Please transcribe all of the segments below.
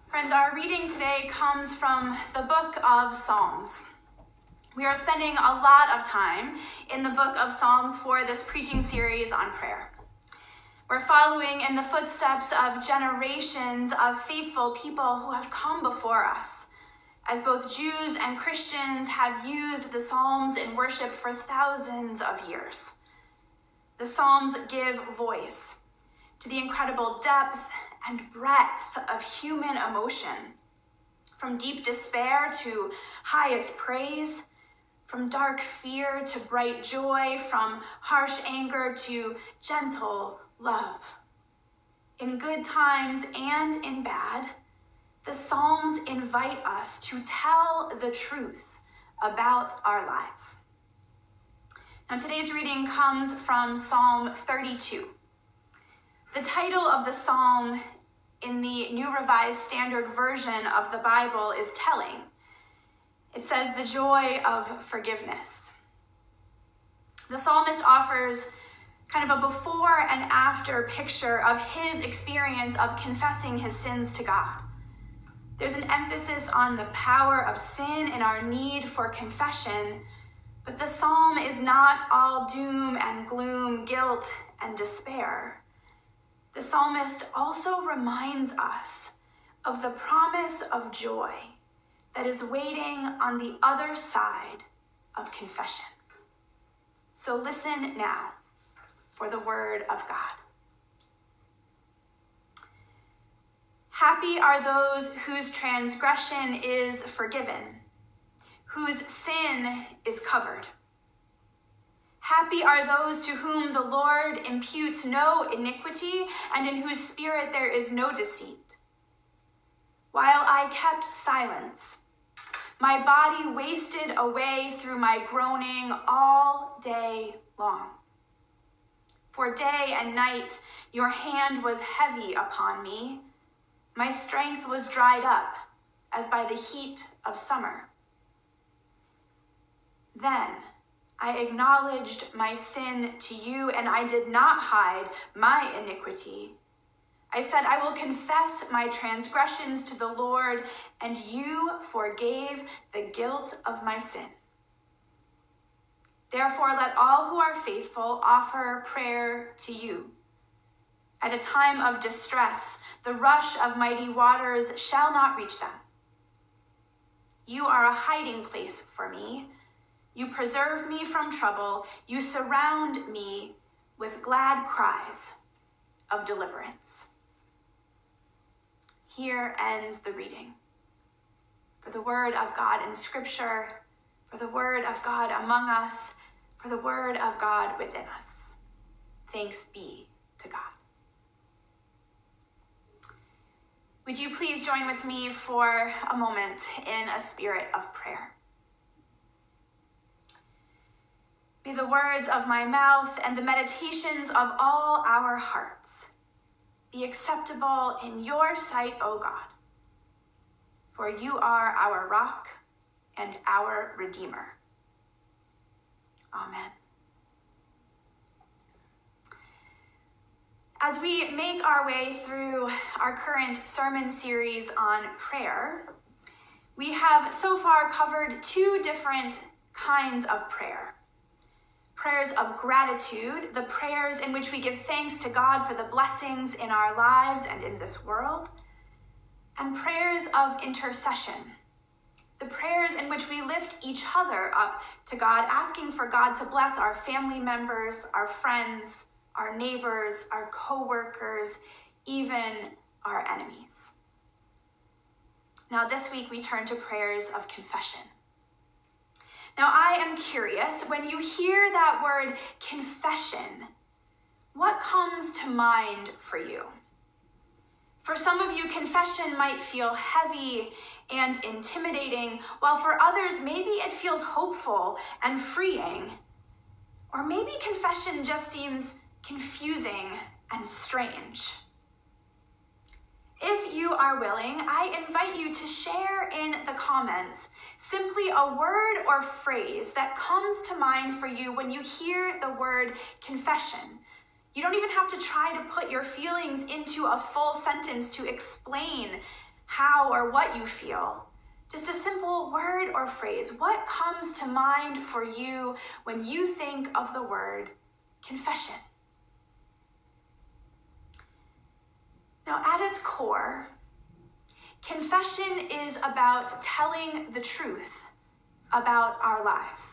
Friends, our reading today comes from the book of Psalms. We are spending a lot of time in the book of Psalms for this preaching series on prayer. We're following in the footsteps of generations of faithful people who have come before us, as both Jews and Christians have used the Psalms in worship for thousands of years. The Psalms give voice to the incredible depth and breadth of human emotion, from deep despair to highest praise, from dark fear to bright joy, from harsh anger to gentle love. In good times and in bad, the Psalms invite us to tell the truth about our lives. Now, today's reading comes from Psalm 32. The title of the psalm in the New Revised Standard Version of the Bible is telling. It says, "The joy of forgiveness." The psalmist offers kind of a before and after picture of his experience of confessing his sins to God. There's an emphasis on the power of sin and our need for confession, but the psalm is not all doom and gloom, guilt and despair. The psalmist also reminds us of the promise of joy that is waiting on the other side of confession. So listen now for the word of God. Happy are those whose transgression is forgiven, whose sin is covered. Happy are those to whom the Lord imputes no iniquity and in whose spirit there is no deceit. While I kept silence, my body wasted away through my groaning all day long. For day and night your hand was heavy upon me. My strength was dried up as by the heat of summer. Then I acknowledged my sin to you, and I did not hide my iniquity. I said, I will confess my transgressions to the Lord, and you forgave the guilt of my sin. Therefore, let all who are faithful offer prayer to you. At a time of distress, the rush of mighty waters shall not reach them. You are a hiding place for me. You preserve me from trouble. You surround me with glad cries of deliverance. Here ends the reading. For the word of God in Scripture, for the word of God among us, for the word of God within us. Thanks be to God. Would you please join with me for a moment in a spirit of prayer? May the words of my mouth and the meditations of all our hearts be acceptable in your sight, O God, for you are our rock and our Redeemer. Amen. As we make our way through our current sermon series on prayer, we have so far covered two different kinds of prayer. Prayers of gratitude, the prayers in which we give thanks to God for the blessings in our lives and in this world, and prayers of intercession, the prayers in which we lift each other up to God, asking for God to bless our family members, our friends, our neighbors, our co-workers, even our enemies. Now this week we turn to prayers of confession. Now, I am curious, when you hear that word confession, what comes to mind for you? For some of you, confession might feel heavy and intimidating, while for others, maybe it feels hopeful and freeing. Or maybe confession just seems confusing and strange. If you are willing, I invite you to share in the comments simply a word or phrase that comes to mind for you when you hear the word confession. You don't even have to try to put your feelings into a full sentence to explain how or what you feel. Just a simple word or phrase. What comes to mind for you when you think of the word confession? Now, at its core, confession is about telling the truth about our lives.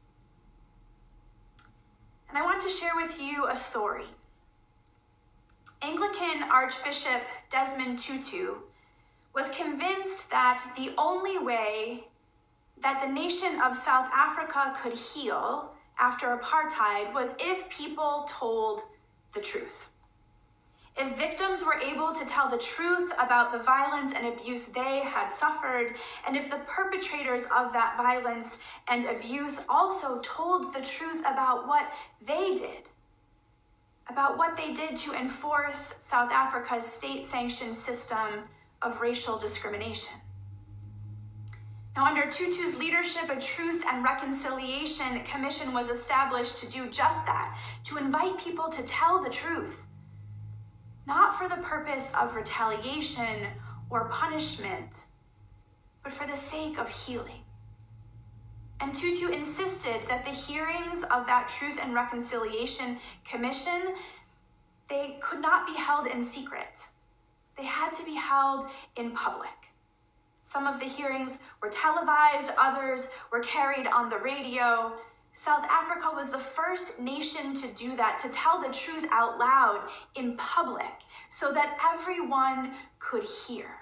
And I want to share with you a story. Anglican Archbishop Desmond Tutu was convinced that the only way that the nation of South Africa could heal after apartheid was if people told the truth. If victims were able to tell the truth about the violence and abuse they had suffered, and if the perpetrators of that violence and abuse also told the truth about what they did, about what they did to enforce South Africa's state-sanctioned system of racial discrimination. Now, under Tutu's leadership, a Truth and Reconciliation Commission was established to do just that, to invite people to tell the truth, not for the purpose of retaliation or punishment, but for the sake of healing. And Tutu insisted that the hearings of that Truth and Reconciliation Commission, they could not be held in secret. They had to be held in public. Some of the hearings were televised, others were carried on the radio. South Africa was the first nation to do that, to tell the truth out loud in public so that everyone could hear.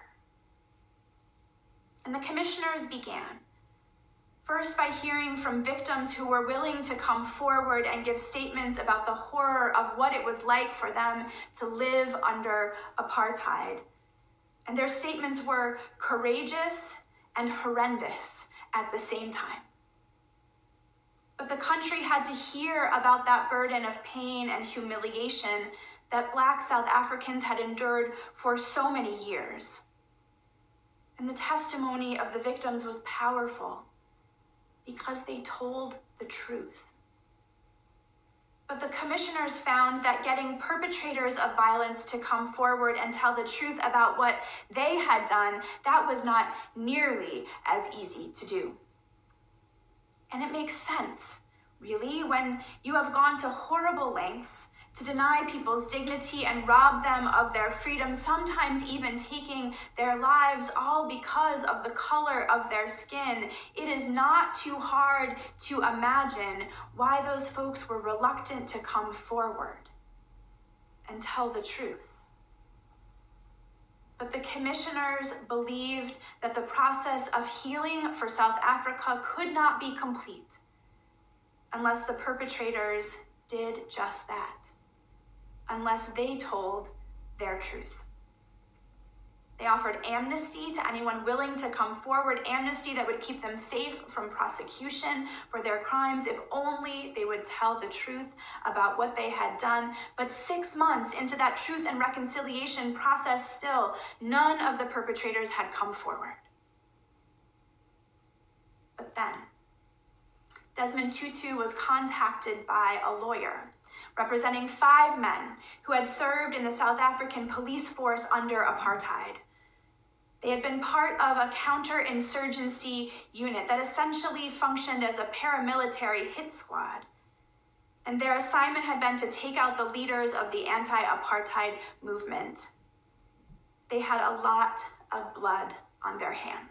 And the commissioners began, first by hearing from victims who were willing to come forward and give statements about the horror of what it was like for them to live under apartheid. And their statements were courageous and horrendous at the same time. But the country had to hear about that burden of pain and humiliation that Black South Africans had endured for so many years. And the testimony of the victims was powerful because they told the truth. But the commissioners found that getting perpetrators of violence to come forward and tell the truth about what they had done, that was not nearly as easy to do. And it makes sense, really, when you have gone to horrible lengths to deny people's dignity and rob them of their freedom, sometimes even taking their lives, all because of the color of their skin. It is not too hard to imagine why those folks were reluctant to come forward and tell the truth. But the commissioners believed that the process of healing for South Africa could not be complete unless the perpetrators did just that, unless they told their truth. They offered amnesty to anyone willing to come forward, amnesty that would keep them safe from prosecution for their crimes if only they would tell the truth about what they had done. But 6 months into that Truth and Reconciliation process, still, none of the perpetrators had come forward. But then, Desmond Tutu was contacted by a lawyer representing 5 men who had served in the South African police force under apartheid. They had been part of a counterinsurgency unit that essentially functioned as a paramilitary hit squad. And their assignment had been to take out the leaders of the anti-apartheid movement. They had a lot of blood on their hands.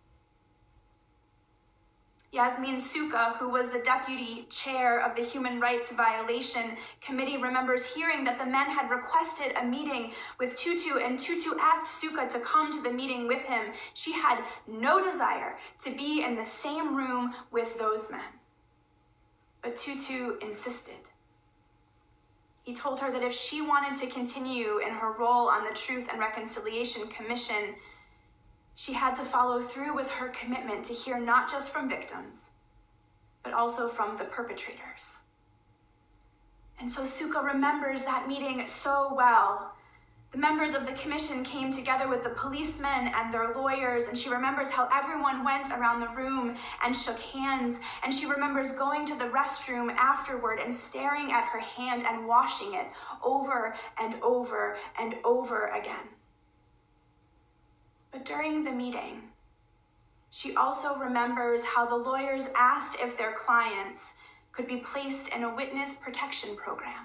Yasmin Suka, who was the deputy chair of the Human Rights Violation Committee, remembers hearing that the men had requested a meeting with Tutu, and Tutu asked Suka to come to the meeting with him. She had no desire to be in the same room with those men. But Tutu insisted. He told her that if she wanted to continue in her role on the Truth and Reconciliation Commission, she had to follow through with her commitment to hear not just from victims, but also from the perpetrators. And so Suka remembers that meeting so well. The members of the commission came together with the policemen and their lawyers, and she remembers how everyone went around the room and shook hands, and she remembers going to the restroom afterward and staring at her hand and washing it over and over and over again. But during the meeting, she also remembers how the lawyers asked if their clients could be placed in a witness protection program.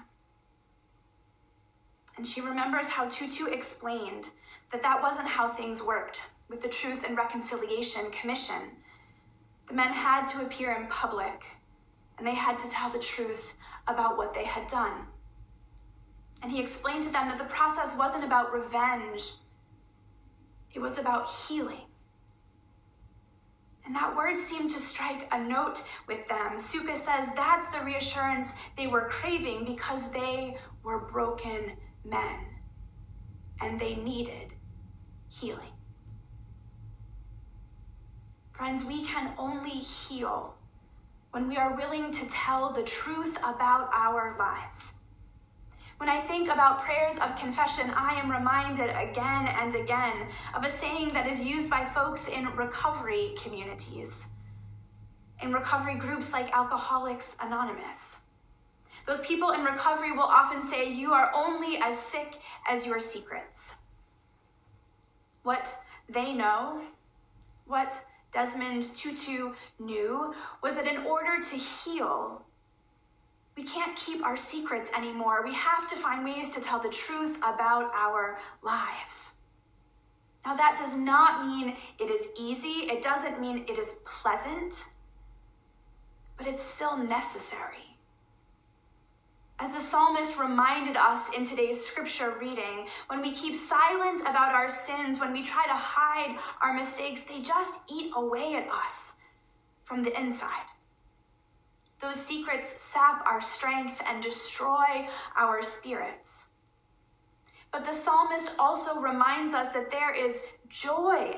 And she remembers how Tutu explained that that wasn't how things worked with the Truth and Reconciliation Commission. The men had to appear in public, and they had to tell the truth about what they had done. And he explained to them that the process wasn't about revenge, it was about healing. And that word seemed to strike a note with them. Suka says that's the reassurance they were craving because they were broken men and they needed healing. Friends, we can only heal when we are willing to tell the truth about our lives. When I think about prayers of confession, I am reminded again and again of a saying that is used by folks in recovery communities, in recovery groups like Alcoholics Anonymous. Those people in recovery will often say, "You are only as sick as your secrets." What they know, what Desmond Tutu knew, was that in order to heal, we can't keep our secrets anymore. We have to find ways to tell the truth about our lives. Now, that does not mean it is easy. It doesn't mean it is pleasant, but it's still necessary. As the psalmist reminded us in today's scripture reading, when we keep silent about our sins, when we try to hide our mistakes, they just eat away at us from the inside. Those secrets sap our strength and destroy our spirits. But the psalmist also reminds us that there is joy,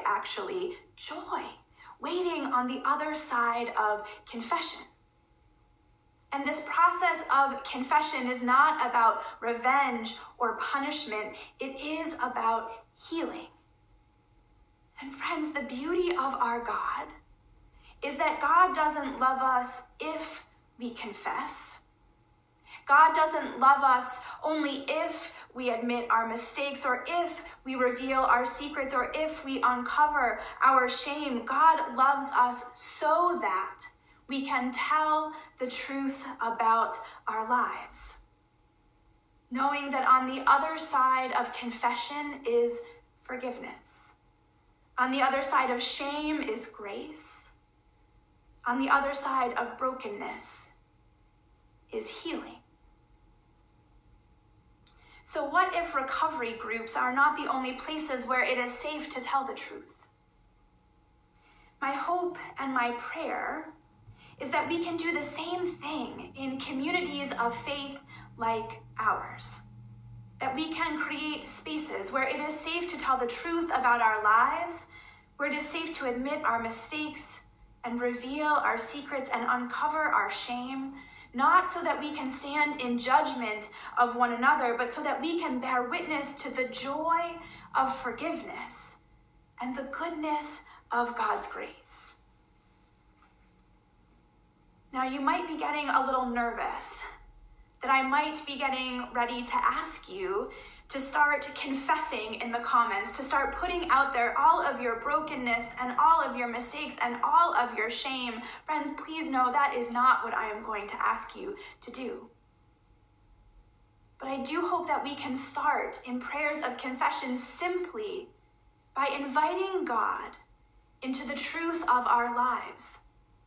waiting on the other side of confession. And this process of confession is not about revenge or punishment. It is about healing. And friends, the beauty of our God is that God doesn't love us if we confess. God doesn't love us only if we admit our mistakes or if we reveal our secrets or if we uncover our shame. God loves us so that we can tell the truth about our lives, knowing that on the other side of confession is forgiveness. On the other side of shame is grace. On the other side of brokenness is healing. So what if recovery groups are not the only places where it is safe to tell the truth? My hope and my prayer is that we can do the same thing in communities of faith like ours. That we can create spaces where it is safe to tell the truth about our lives, where it is safe to admit our mistakes and reveal our secrets and uncover our shame, not so that we can stand in judgment of one another, but so that we can bear witness to the joy of forgiveness and the goodness of God's grace. Now, you might be getting a little nervous that I might be getting ready to ask you to start confessing in the comments, to start putting out there all of your brokenness and all of your mistakes and all of your shame. Friends, please know that is not what I am going to ask you to do. But I do hope that we can start in prayers of confession simply by inviting God into the truth of our lives.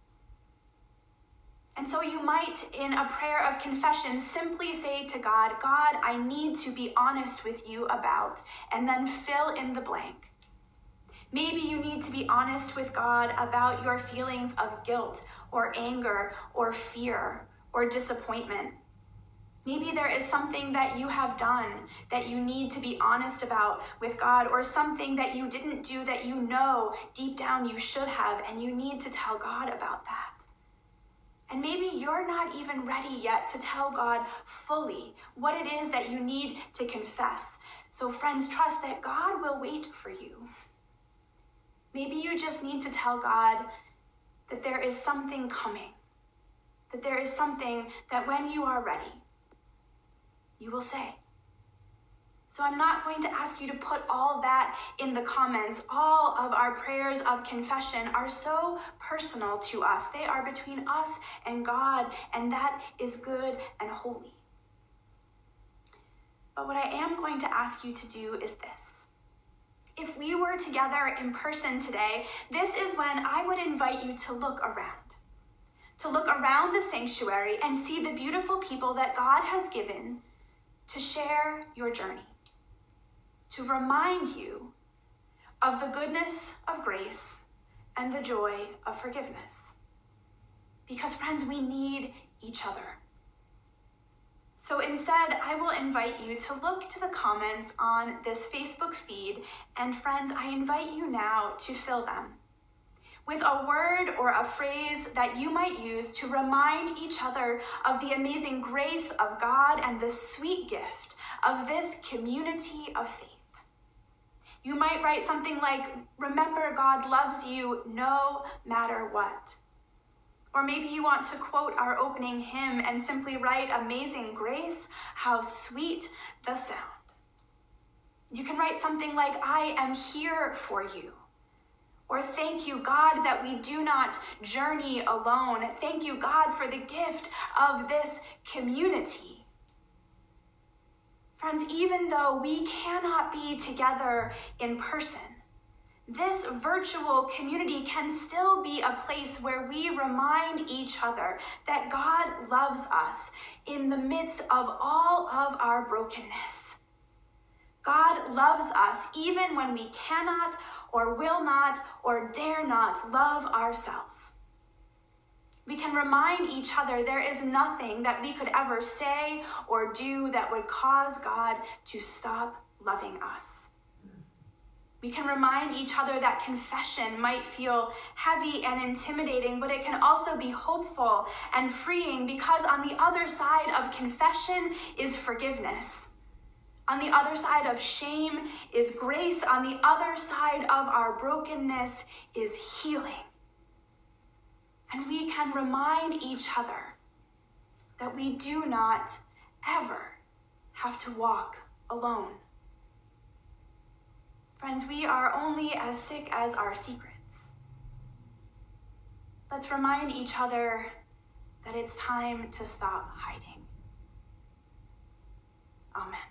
And so you might, in a prayer of confession, simply say to God, "God, I need to be honest with you about," and then fill in the blank. Maybe you need to be honest with God about your feelings of guilt or anger or fear or disappointment. Maybe there is something that you have done that you need to be honest about with God, or something that you didn't do that you know deep down you should have, and you need to tell God about that. And maybe you're not even ready yet to tell God fully what it is that you need to confess. So friends, trust that God will wait for you. Maybe you just need to tell God that there is something coming, that there is something that when you are ready, you will say. So I'm not going to ask you to put all that in the comments. All of our prayers of confession are so personal to us. They are between us and God, and that is good and holy. But what I am going to ask you to do is this. If we were together in person today, this is when I would invite you to look around. To look around the sanctuary and see the beautiful people that God has given to share your journey. To remind you of the goodness of grace and the joy of forgiveness. Because friends, we need each other. So instead, I will invite you to look to the comments on this Facebook feed, and friends, I invite you now to fill them with a word or a phrase that you might use to remind each other of the amazing grace of God and the sweet gift of this community of faith. You might write something like, remember God loves you no matter what. Or maybe you want to quote our opening hymn and simply write, amazing grace, how sweet the sound. You can write something like, I am here for you. Or thank you, God, that we do not journey alone. Thank you, God, for the gift of this community. Friends, even though we cannot be together in person, this virtual community can still be a place where we remind each other that God loves us in the midst of all of our brokenness. God loves us even when we cannot or will not or dare not love ourselves. We can remind each other there is nothing that we could ever say or do that would cause God to stop loving us. We can remind each other that confession might feel heavy and intimidating, but it can also be hopeful and freeing, because on the other side of confession is forgiveness. On the other side of shame is grace. On the other side of our brokenness is healing. And we can remind each other that we do not ever have to walk alone. Friends, we are only as sick as our secrets. Let's remind each other that it's time to stop hiding. Amen.